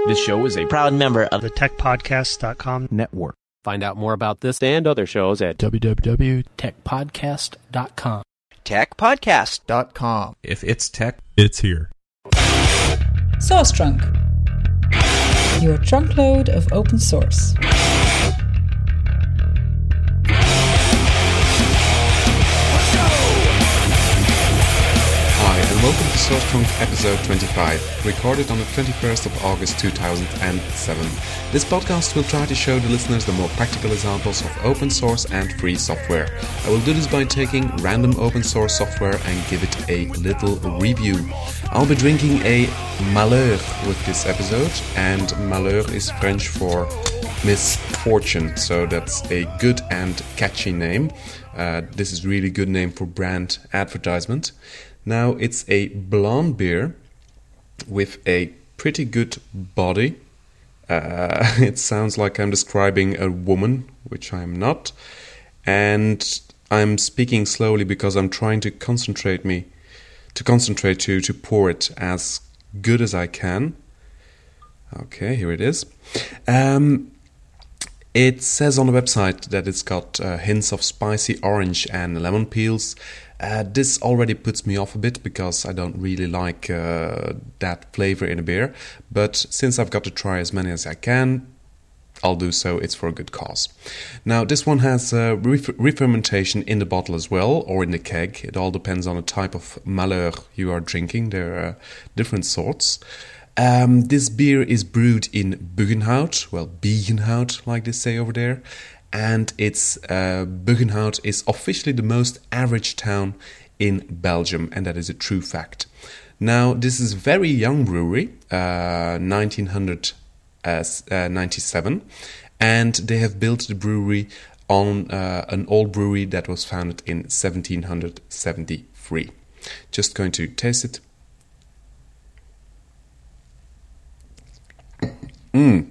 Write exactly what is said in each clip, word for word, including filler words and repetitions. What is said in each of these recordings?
This show is a proud member of the tech podcast dot com network. Find out more about this and other shows at w w w dot tech podcast dot com. tech podcast dot com. If it's tech, it's here. Source Trunk, your trunkload of open source. Hi, and welcome to Source Trunk episode twenty-five, recorded on the twenty-first of August two thousand seven. This podcast will try to show the listeners the more practical examples of open source and free software. I will do this by taking random open source software and give it a little review. I'll be drinking a Malheur with this episode, and Malheur is French for misfortune, so that's a good and catchy name. Uh, this is really good name for brand advertisement. Now, it's a blonde beer with a pretty good body. Uh, it sounds like I'm describing a woman, which I'm not. And I'm speaking slowly because I'm trying to concentrate me, to concentrate to, to pour it as good as I can. Okay, here it is. Um, it says on the website that it's got uh, hints of spicy orange and lemon peels. Uh, this already puts me off a bit because I don't really like uh, that flavor in a beer. But since I've got to try as many as I can, I'll do so. It's for a good cause. Now, this one has uh, re- re-fermentation in the bottle as well, or in the keg. It all depends on the type of Malheur you are drinking. There are different sorts. Um, this beer is brewed in Buggenhout, well, Biegenhout, like they say over there. And it's uh, Buggenhout is officially the most average town in Belgium, and that is a true fact. Now, this is a very young brewery, uh, nineteen ninety-seven, and they have built the brewery on uh, an old brewery that was founded in seventeen seventy-three. Just going to taste it. Mmm.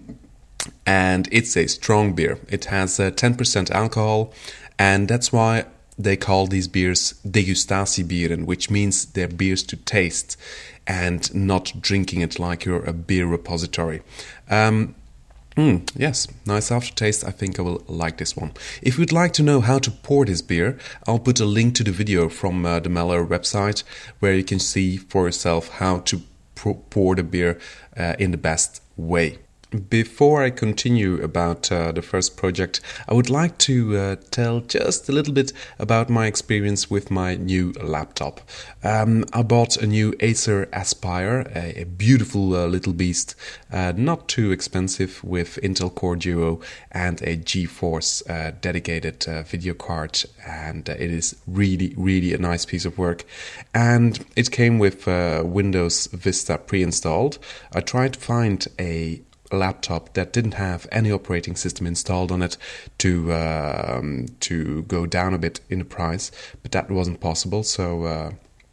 And it's a strong beer. It has uh, ten percent alcohol, and that's why they call these beers degustatiebieren, which means they're beers to taste and not drinking it like you're a beer repository. Um, mm, yes, nice aftertaste. I think I will like this one. If you'd like to know how to pour this beer, I'll put a link to the video from uh, the Malheur website where you can see for yourself how to pour the beer uh, in the best way. Before I continue about uh, the first project, I would like to uh, tell just a little bit about my experience with my new laptop. Um, I bought a new Acer Aspire, a, a beautiful uh, little beast, uh, not too expensive, with Intel Core Duo and a GeForce uh, dedicated uh, video card, and uh, it is really, really a nice piece of work. And it came with uh, Windows Vista pre-installed. I tried to find a laptop that didn't have any operating system installed on it to um, to go down a bit in the price, but that wasn't possible, so uh,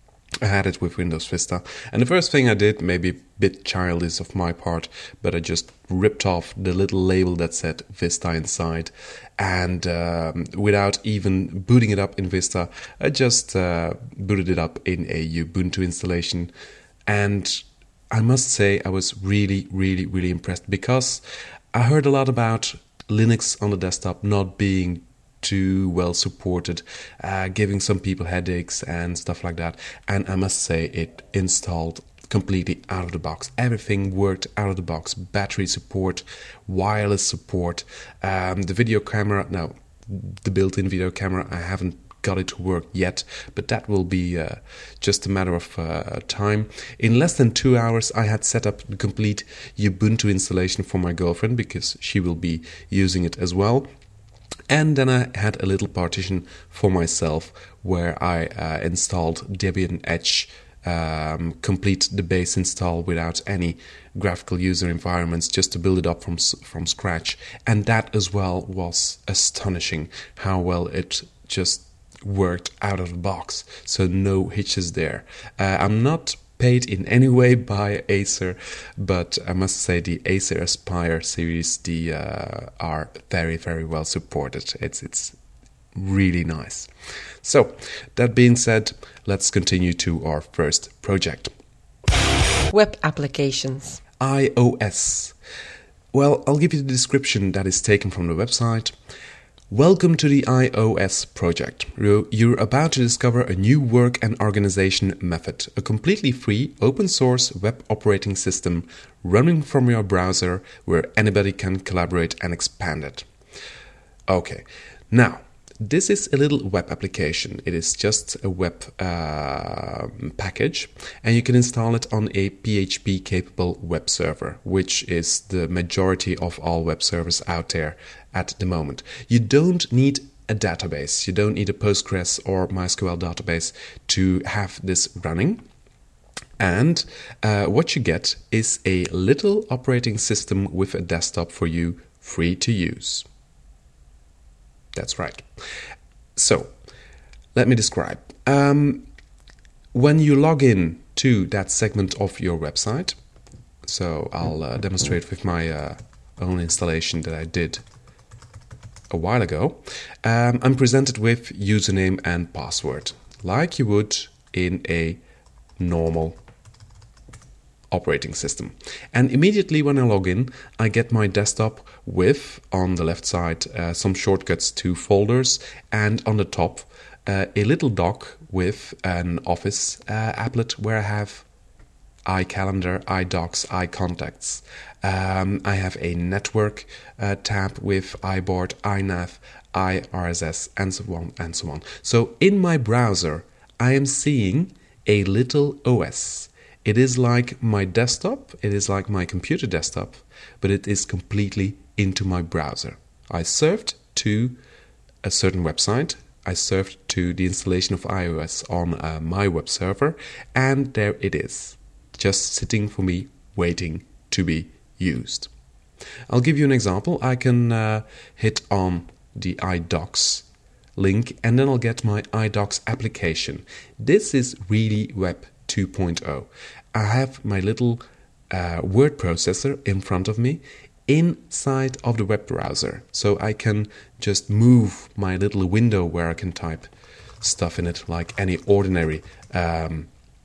I had it with Windows Vista. And the first thing I did, maybe a bit childish of my part, but I just ripped off the little label that said Vista inside, and um, without even booting it up in Vista, I just uh, booted it up in a Ubuntu installation. And I must say I was really, really, really impressed, because I heard a lot about Linux on the desktop not being too well supported, uh, giving some people headaches and stuff like that. And I must say it installed completely out of the box. Everything worked out of the box. Battery support, wireless support, um, the video camera. Now, the built-in video camera, I haven't got it to work yet, but that will be uh, just a matter of uh, time. In less than two hours, I had set up the complete Ubuntu installation for my girlfriend, because she will be using it as well. And then I had a little partition for myself where I uh, installed Debian Edge, um, complete the base install without any graphical user environments, just to build it up from from scratch. And that as well was astonishing, how well it just worked out of the box, so no hitches there. Uh, I'm not paid in any way by Acer, but I must say the Acer Aspire series, the uh, are very, very well supported. It's it's really nice. So, that being said, let's continue to our first project. Web applications. iOS? Well, I'll give you the description that is taken from the website. Welcome to the iOS project. You're about to discover a new work and organization method, a completely free, open source web operating system running from your browser where anybody can collaborate and expand it. Okay, now, this is a little web application. It is just a web uh, package, and you can install it on a P H P-capable web server, which is the majority of all web servers out there at the moment. You don't need a database. You don't need a Postgres or MySQL database to have this running. And uh, what you get is a little operating system with a desktop for you, free to use. That's right. So, let me describe. Um, when you log in to that segment of your website, so I'll uh, demonstrate with my uh, own installation that I did a while ago, um, I'm presented with username and password, like you would in a normal operating system. And immediately when I log in, I get my desktop with, on the left side, uh, some shortcuts to folders, and on the top, uh, a little dock with an Office uh, applet where I have iCalendar, iDocs, iContacts. Um, I have a network uh, tab with iBoard, iNav, iRSS, and so on and so on. So in my browser, I am seeing a little O S. It is like my desktop, it is like my computer desktop, but it is completely into my browser. I served to a certain website, I served to the installation of iOS on uh, my web server, and there it is, just sitting for me, waiting to be used. I'll give you an example. I can uh, hit on the iDocs link, and then I'll get my iDocs application. This is really Web two point oh. I have my little uh, word processor in front of me inside of the web browser. So I can just move my little window where I can type stuff in it like any ordinary um,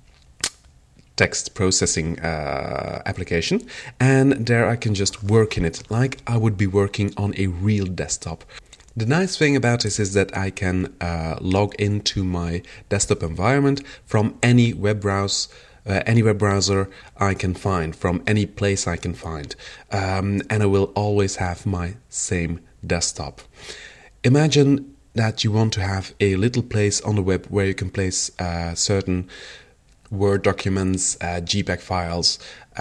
text processing uh, application. And there I can just work in it like I would be working on a real desktop. The nice thing about this is that I can uh, log into my desktop environment from any web browser, uh, any web browser I can find, from any place I can find, um, and I will always have my same desktop. Imagine that you want to have a little place on the web where you can place uh, certain Word documents, uh, JPEG files,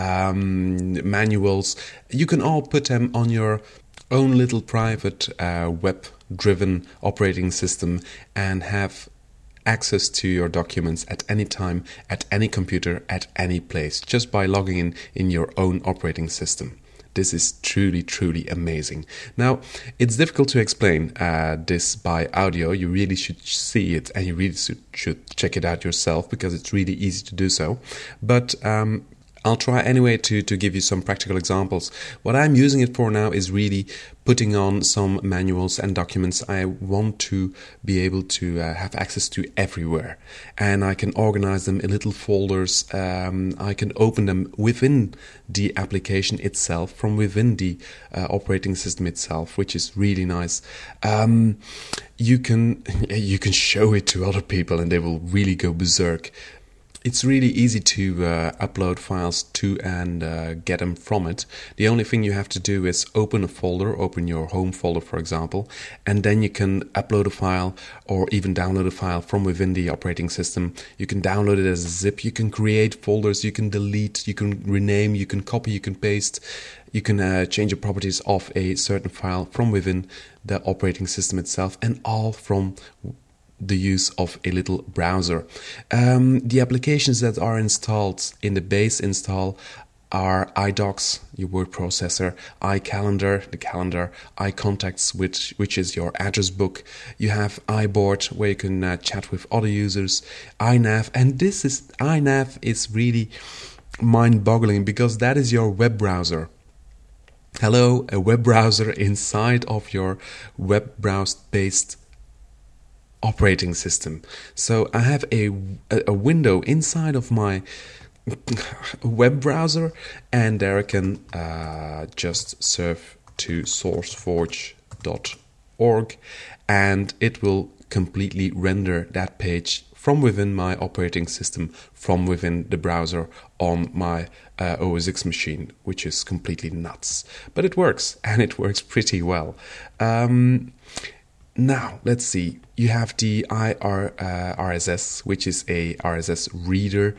um, manuals. You can all put them on your own little private uh, web-driven operating system and have access to your documents at any time, at any computer, at any place, just by logging in in your own operating system. This is truly, truly amazing. Now, it's difficult to explain uh, this by audio. You really should see it, and you really should, should check it out yourself, because it's really easy to do so. But um, I'll try anyway to, to give you some practical examples. What I'm using it for now is really putting on some manuals and documents I want to be able to uh, have access to everywhere. And I can organize them in little folders. Um, I can open them within the application itself, from within the uh, operating system itself, which is really nice. Um, you can you can show it to other people and they will really go berserk. It's really easy to uh, upload files to and uh, get them from it. The only thing you have to do is open a folder, open your home folder, for example, and then you can upload a file or even download a file from within the operating system. You can download it as a zip, you can create folders, you can delete, you can rename, you can copy, you can paste, you can uh, change the properties of a certain file from within the operating system itself, and all from the use of a little browser. Um, the applications that are installed in the base install are iDocs, your word processor, iCalendar, the calendar, iContacts, which which is your address book. You have iBoard, where you can uh, chat with other users, iNav, and this is iNav is really mind-boggling, because that is your web browser. Hello, a web browser inside of your web browser-based operating system. So I have a, a window inside of my web browser, and there I can uh, just surf to sourceforge dot org, and it will completely render that page from within my operating system, from within the browser on my uh, O S X machine, which is completely nuts. But it works, and it works pretty well. Um, now, let's see. You have the I R S S, which is a R S S reader.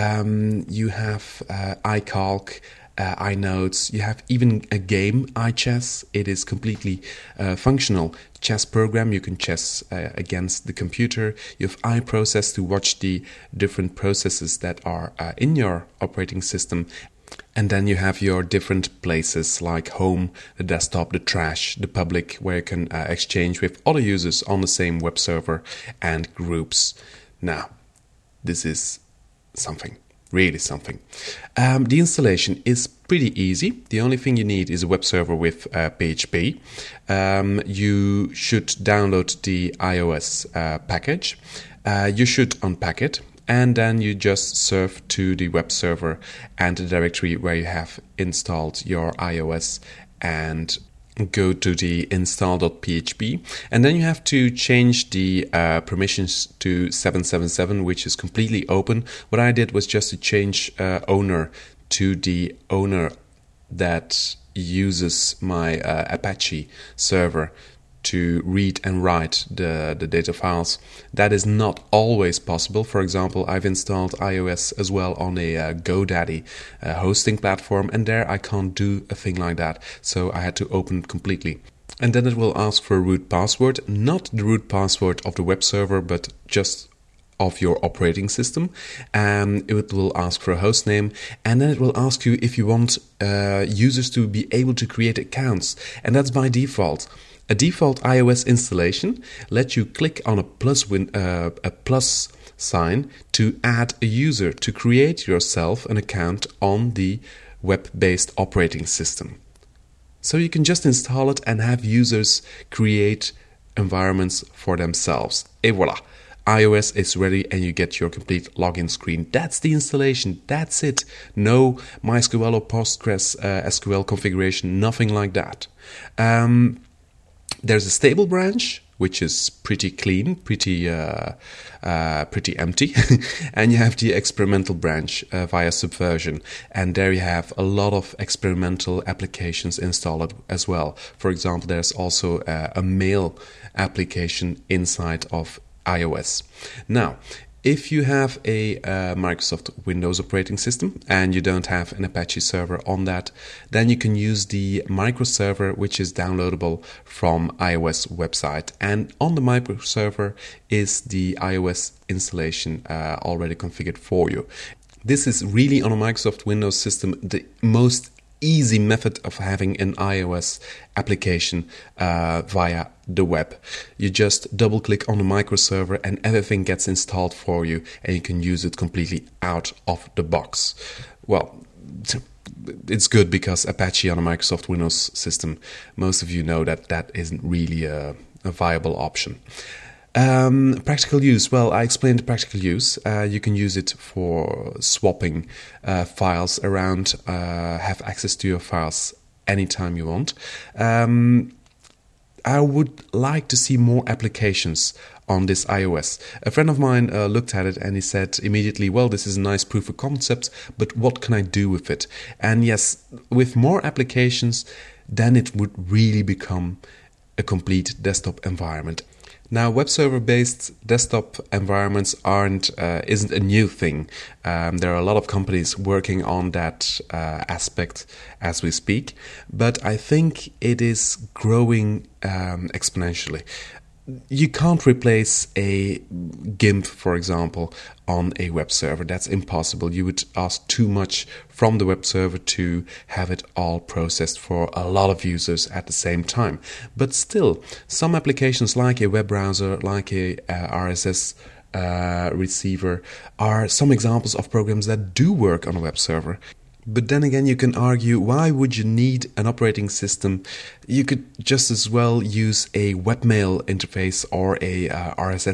Um, you have uh, iCalc, Uh, iNotes, you have even a game, iChess. It is completely uh, functional chess program. You can chess uh, against the computer. You have iProcess to watch the different processes that are uh, in your operating system. And then you have your different places like home, the desktop, the trash, the public, where you can uh, exchange with other users on the same web server and groups. Now, this is something. Really something. Um, the installation is pretty easy. The only thing you need is a web server with uh, P H P. Um, you should download the iOS uh, package. Uh, you should unpack it, and then you just surf to the web server and the directory where you have installed your iOS, and go to the install dot P H P, and then you have to change the uh, permissions to seven seven seven, which is completely open. What I did was just to change uh, owner to the owner that uses my uh, Apache server to read and write the, the data files. That is not always possible. For example, I've installed iOS as well on a uh, GoDaddy uh, hosting platform, and there I can't do a thing like that. So I had to open it completely. And then it will ask for a root password, not the root password of the web server, but just of your operating system. And it will ask for a host name, and then it will ask you if you want uh, users to be able to create accounts, and that's by default. A default iOS installation lets you click on a plus win, uh, a plus sign to add a user to create yourself an account on the web-based operating system. So you can just install it and have users create environments for themselves. Et voilà! iOS is ready, and you get your complete login screen. That's the installation. That's it. No MySQL or Postgres uh, S Q L configuration. Nothing like that. Um, There's a stable branch, which is pretty clean, pretty uh, uh, pretty empty. And you have the experimental branch uh, via Subversion. And there you have a lot of experimental applications installed as well. For example, there's also uh, a mail application inside of iOS. Now, if you have a uh, Microsoft Windows operating system and you don't have an Apache server on that, then you can use the microserver, which is downloadable from iOS website. And on the microserver is the iOS installation uh, already configured for you. This is really, on a Microsoft Windows system, the most easy method of having an iOS application uh, via the web. You just double click on the microserver and everything gets installed for you, and you can use it completely out of the box. Well, it's good because Apache on a Microsoft Windows system, most of you know that that isn't really a, a viable option. Um, practical use. Well, I explained practical use. Uh, you can use it for swapping uh, files around, uh, have access to your files anytime you want. Um, I would like to see more applications on this iOS. A friend of mine uh, looked at it and he said immediately, well, this is a nice proof of concept, but what can I do with it? And yes, with more applications, then it would really become a complete desktop environment. Now, web server-based desktop environments aren't uh, isn't a new thing. Um, there are a lot of companies working on that uh, aspect as we speak, but I think it is growing um, exponentially. You can't replace a GIMP, for example, on a web server. That's impossible. You would ask too much from the web server to have it all processed for a lot of users at the same time. But still, some applications like a web browser, like a uh, R S S uh, receiver, are some examples of programs that do work on a web server. But then again, you can argue, why would you need an operating system? You could just as well use a webmail interface or a uh, R S S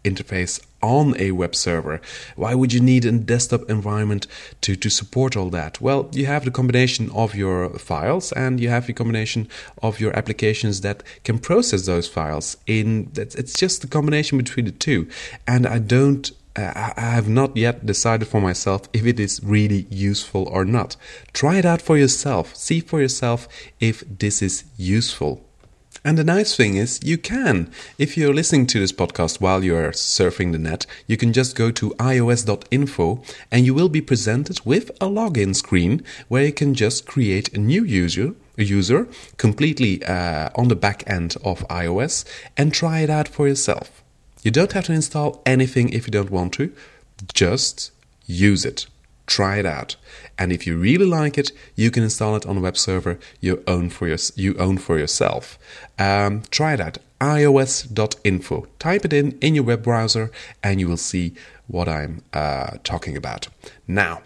interface on a web server. Why would you need a desktop environment to, to support all that? Well, you have the combination of your files and you have the combination of your applications that can process those files. In it's just the combination between the two. And I don't I have not yet decided for myself if it is really useful or not. Try it out for yourself. See for yourself if this is useful. And the nice thing is, you can. If you're listening to this podcast while you're surfing the net, you can just go to i o s dot info and you will be presented with a login screen where you can just create a new user, a user completely uh, on the back end of iOS and try it out for yourself. You don't have to install anything if you don't want to. Just use it. Try it out. And if you really like it, you can install it on a web server you own for, your, you own for yourself. Um, try it out. i o s dot info. Type it in in your web browser and you will see what I'm uh, talking about. Now,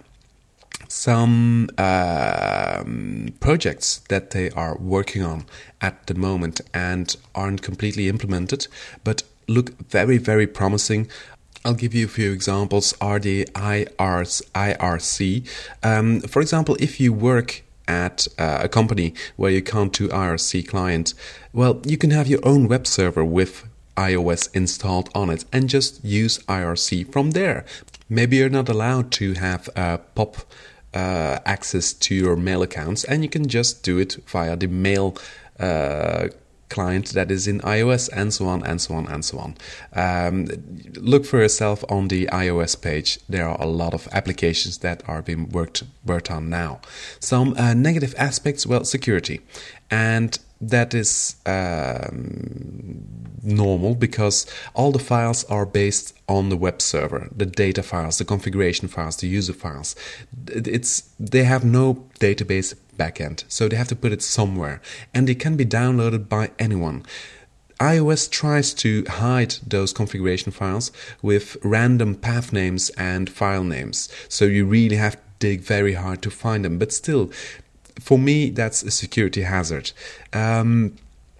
some um, projects that they are working on at the moment and aren't completely implemented, but look very, very promising. I'll give you a few examples. Are the I R C. Um, for example, if you work at uh, a company where you can't do I R C client, well, you can have your own web server with iOS installed on it and just use I R C from there. Maybe you're not allowed to have uh, pop uh, access to your mail accounts, and you can just do it via the mail uh client that is in iOS, and so on and so on and so on. Um, look for yourself on the iOS page. There are a lot of applications that are being worked worked on now. Some uh, negative aspects, well, security, and that is um, normal because all the files are based on the web server. The data files, the configuration files, the user files. It's they have no database backend, so they have to put it somewhere, and it can be downloaded by anyone. iOS tries to hide those configuration files with random path names and file names, so you really have to dig very hard to find them. But still, for me, that's a security hazard. Um,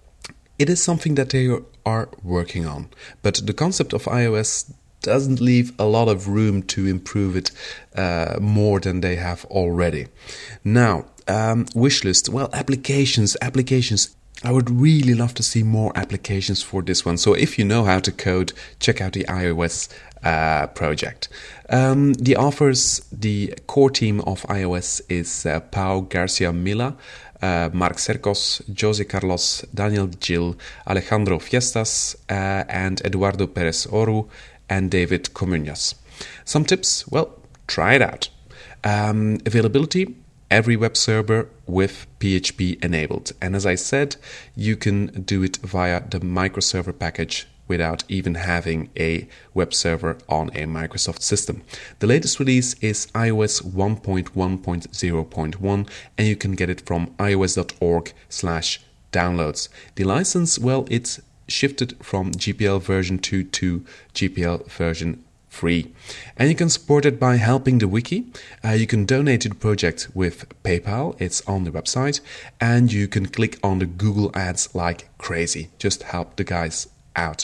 it is something that they are working on, but the concept of iOS doesn't leave a lot of room to improve it uh, more than they have already. Now, um, wishlist. Well, applications, applications. I would really love to see more applications for this one. So if you know how to code, check out the iOS uh, project. Um, the authors, the core team of iOS is uh, Pau Garcia Milla, uh, Marc Cercos, Jose Carlos, Daniel Gil, Alejandro Fiestas, uh, and Eduardo Perez Oru, and David Comuñas. Some tips? Well, try it out. Um, availability, every web server with P H P enabled. And as I said, you can do it via the microserver package without even having a web server on a Microsoft system. The latest release is iOS one point one point zero point one, and you can get it from ios.org slash downloads. The license, well, it's shifted from G P L version two to G P L version three. And you can support it by helping the wiki. Uh, you can donate to the project with PayPal. It's on the website. And you can click on the Google ads like crazy. Just help the guys out.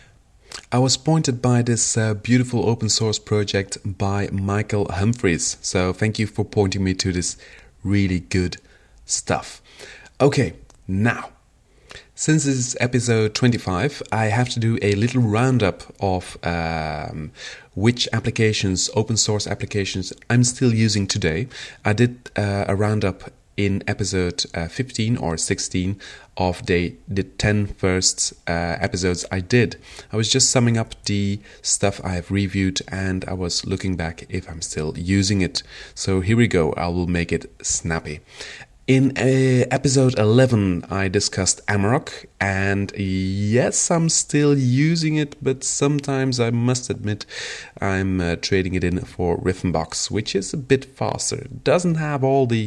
I was pointed by this uh, beautiful open source project by Michael Humphreys. So thank you for pointing me to this really good stuff. Okay, now, since this is episode twenty-five, I have to do a little roundup of um, which applications, open source applications, I'm still using today. I did uh, a roundup in episode uh, fifteen or sixteen of the, the ten first uh, episodes I did. I was just summing up the stuff I have reviewed, and I was looking back if I'm still using it. So here we go. I will make it snappy. In uh, episode eleven, I discussed Amarok, and yes, I'm still using it, but sometimes I must admit I'm uh, trading it in for Rhythmbox, which is a bit faster. It doesn't have all the,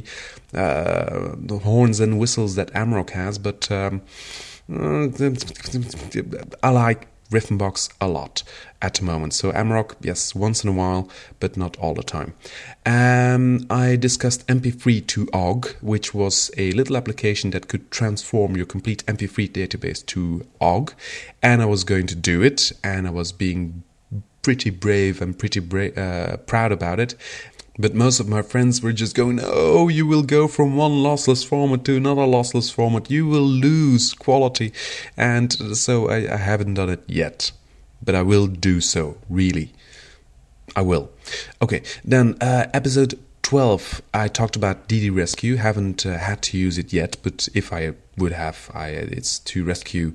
uh, the horns and whistles that Amarok has, but um, uh, I like Rhythmbox a lot at the moment. So Amarok, yes, once in a while, but not all the time. Um, I discussed M P three to O G, which was a little application that could transform your complete M P three database to O G. And I was going to do it, and I was being pretty brave and pretty bra- uh, proud about it. But most of my friends were just going, oh, you will go from one lossless format to another lossless format. You will lose quality. And so I, I haven't done it yet. But I will do so, really. I will. Okay, then uh, episode twelve, I talked about D D Rescue. Haven't uh, had to use it yet, but if I would have, I, it's to rescue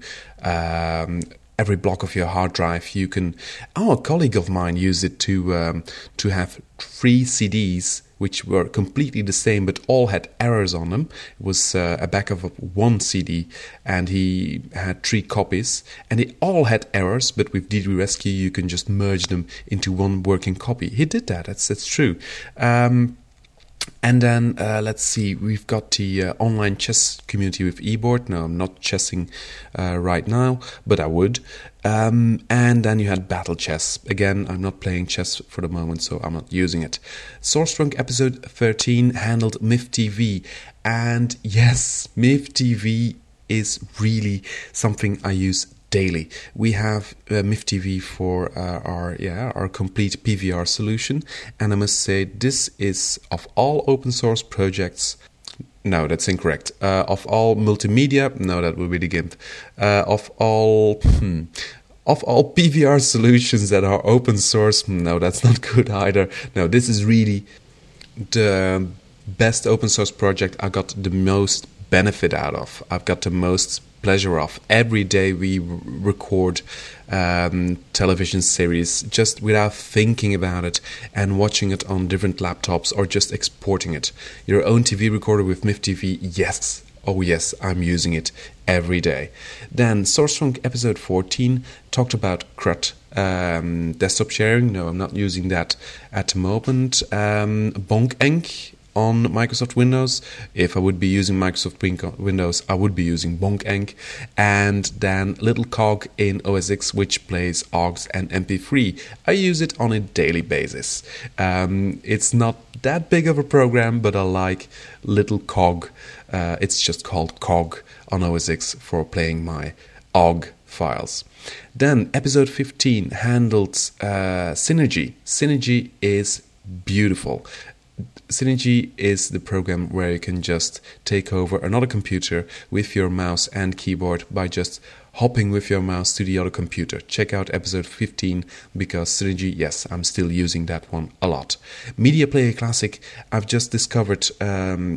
Um, every block of your hard drive. You can. Oh, a colleague of mine used it to um, to have three C Ds which were completely the same but all had errors on them. It was uh, a backup of one C D, and he had three copies, and they all had errors. But with D D Rescue, you can just merge them into one working copy. He did that. That's that's true. Um, And then, uh, let's see, we've got the uh, online chess community with eBoard. No, I'm not chessing uh, right now, but I would. Um, and then you had Battle Chess. Again, I'm not playing chess for the moment, so I'm not using it. Source Trunk episode thirteen handled M I F T V. And yes, M I F T V is really something I use daily. We have uh, M I F T V for uh, our yeah our complete P V R solution, and I must say this is, of all open source projects, no, that's incorrect. Uh, of all multimedia, no, that would be the GIMP. Uh, of all hmm, of all P V R solutions that are open source, no, that's not good either. No, this is really the best open source project I got the most benefit out of. I've got the most pleasure of. Every day we r- record um, television series just without thinking about it and watching it on different laptops or just exporting it. Your own T V recorder with M I F T V, yes. Oh yes, I'm using it every day. Then Source Trunk episode fourteen talked about C R U T. Um, desktop sharing, no, I'm not using that at the moment. Um, BonkEnk on Microsoft Windows. If I would be using Microsoft Windows, I would be using BonkEnk. And then Little Cog in O S X, which plays O Gs and M P three. I use it on a daily basis. Um, it's not that big of a program, but I like Little Cog. Uh, it's just called Cog on O S X for playing my O G files. Then episode fifteen handled uh, Synergy. Synergy is beautiful. Synergy is the program where you can just take over another computer with your mouse and keyboard by just hopping with your mouse to the other computer. Check out episode fifteen, because Synergy, yes, I'm still using that one a lot. Media Player Classic, I've just discovered um,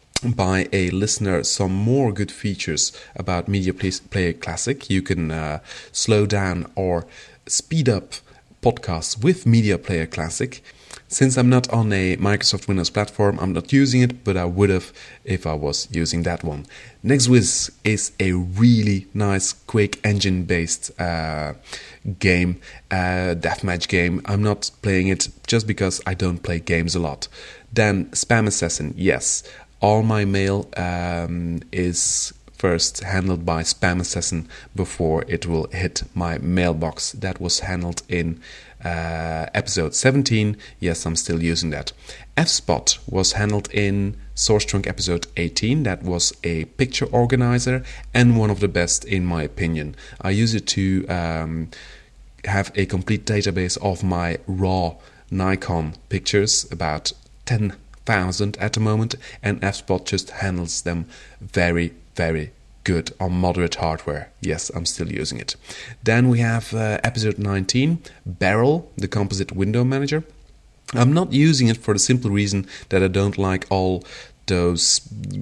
by a listener some more good features about Media Player Classic. You can uh, slow down or speed up podcasts with Media Player Classic. Since I'm not on a Microsoft Windows platform, I'm not using it, but I would have if I was using that one. NextWiz is a really nice Quake engine-based uh, game, uh, deathmatch game. I'm not playing it just because I don't play games a lot. Then Spam Assassin, yes. All my mail um, is first handled by Spam Assassin before it will hit my mailbox. That was handled in uh, episode seventeen. Yes, I'm still using that. F Spot was handled in Source Trunk episode eighteen. That was a picture organizer and one of the best in my opinion. I use it to um, have a complete database of my raw Nikon pictures, about ten thousand at the moment, and F Spot just handles them very very good on moderate hardware. Yes, I'm still using it. Then we have uh, episode nineteen, Barrel, the composite window manager. I'm not using it for the simple reason that I don't like all those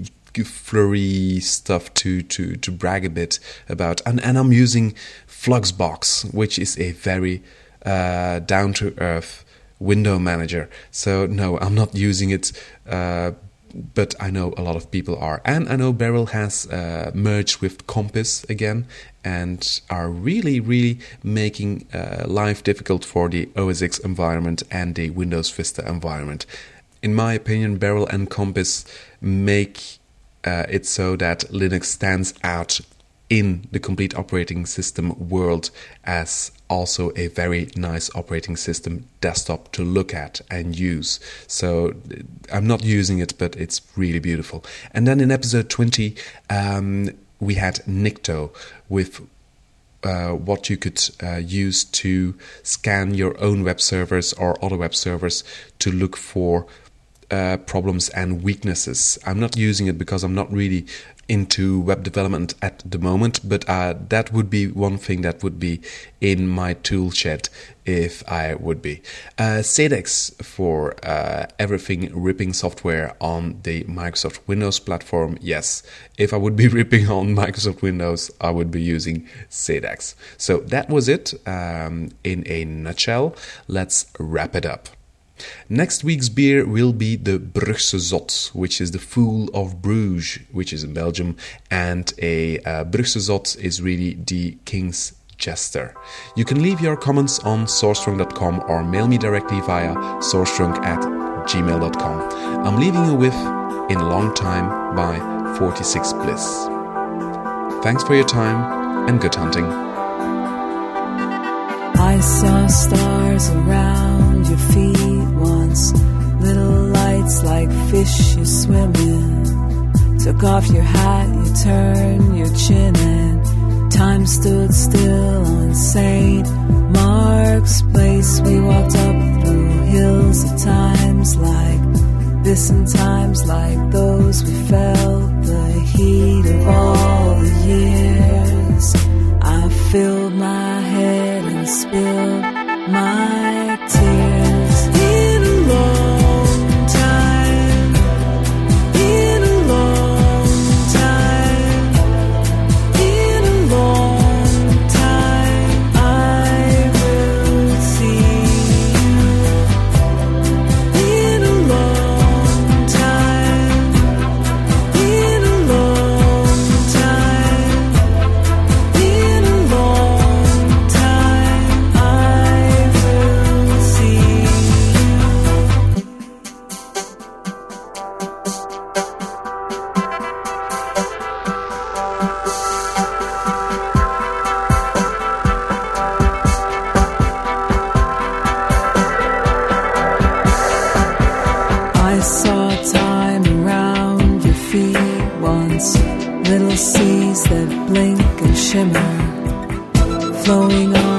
flurry stuff to, to, to brag a bit about. And, and I'm using Fluxbox, which is a very uh, down-to-earth window manager. So no, I'm not using it, uh, but I know a lot of people are. And I know Barrel has uh, merged with Compass again and are really, really making uh, life difficult for the O S X environment and the Windows Vista environment. In my opinion, Barrel and Compass make uh, it so that Linux stands out in the complete operating system world as also a very nice operating system desktop to look at and use. So I'm not using it, but it's really beautiful. And then in episode twenty, um, we had Nikto with uh, what you could uh, use to scan your own web servers or other web servers to look for uh, problems and weaknesses. I'm not using it because I'm not really into web development at the moment, but uh, that would be one thing that would be in my tool shed if I would be. Uh, Sedex for uh, everything ripping software on the Microsoft Windows platform. Yes, if I would be ripping on Microsoft Windows, I would be using Sedex. So that was it um, in a nutshell. Let's wrap it up. Next week's beer will be the Brugse Zot, which is the Fool of Bruges, which is in Belgium, and a uh, Brugse Zot is really the King's Jester. You can leave your comments on sourcestrunk dot com or mail me directly via sourcestrunk at gmail dot com. I'm leaving you with In a Long Time by forty-six Bliss. Thanks for your time and good hunting. I saw stars around your feet once, little lights like fish you swim in. Took off your hat, you turned your chin and time stood still on Saint Mark's Place. We walked up through hills of times like this and times like those. We felt the heat of all the years. I filled my head and spilled my tears. In a long time, in a long time, in a long time, I will see you. In a long time, in a long time, in a long time, I will see you. I saw time around your feet once, little seas that blink and shimmer, flowing on